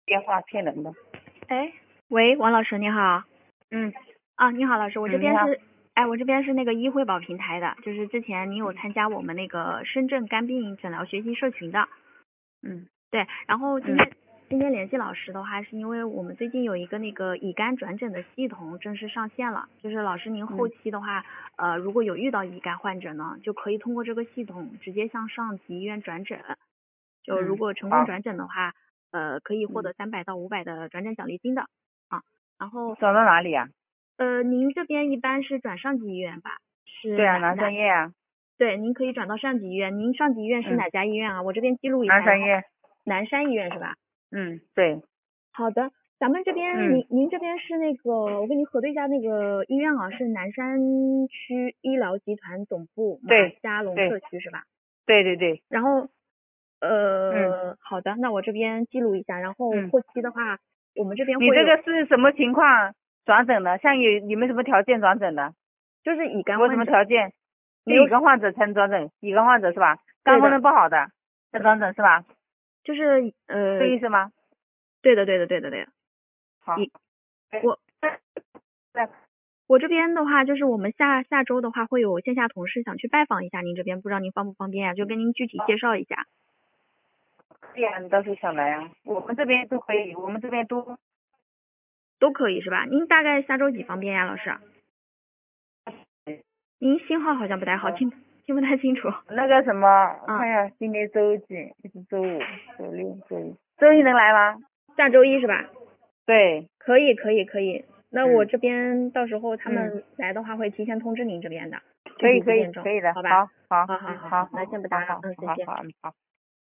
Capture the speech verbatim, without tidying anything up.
电话骗人的。 哎，喂，王老师你好。 嗯。 啊，你好老师，我这边嗯是，哎，我这边是那个医惠宝平台的，就是之前您有参加我们那个深圳肝病诊疗学习社群的。 嗯。 对，然后今天、嗯、今天联系老师的话，是因为我们最近有一个那个乙肝转诊的系统正式上线了，就是老师您后期的话，嗯、呃，如果有遇到乙肝患者呢，就可以通过这个系统直接向上级医院转诊，就如果成功转诊的话，嗯、呃，可以获得三百到五百的转诊奖励金的啊。然后转到哪里啊？ 呃，您这边一般是转上级医院吧？是。 对啊，南山医院啊。 对，您可以转到上级医院。您上级医院是哪家医院啊？嗯、我这边记录一下。 南山医院。 南山医院是吧？ 嗯，对。 好的，咱们这边、嗯、您您这边是那个，我跟您核对一下那个医院啊，是南山区医疗集团总部马家龙社区是吧？ 对对对。 然后呃、 嗯， 好的，那我这边记录一下，然后后期的话，嗯、我们这边会你这个是什么情况转诊的？像有你们什么条件转诊的？ 就是乙肝患者。什么条件？就乙肝患者才能转诊，乙肝患者是吧？肝功能不好的才转诊是吧？ 就是呃， 这意思吗？ 对的对的对的对的。 好。 我我这边的话，就是我们下下周的话会有线下同事想去拜访一下您这边，不知道您方不方便呀、啊？就跟您具体介绍一下。 对呀，你到时候想来啊？我们这边都可以，我们这边都都可以是吧？您大概下周几方便呀，老师？您信号好像不太好，听听不太清楚。 那个什么，看一下今天周几？是周五、周六、周一，周一能来吗？ 下周一是吧？ 对。 可以可以可以，那我这边到时候他们来的话会提前通知您这边的。 可以可以可以的， 好吧？ 好好好好好好，那先不打扰，嗯，再见。 好好好。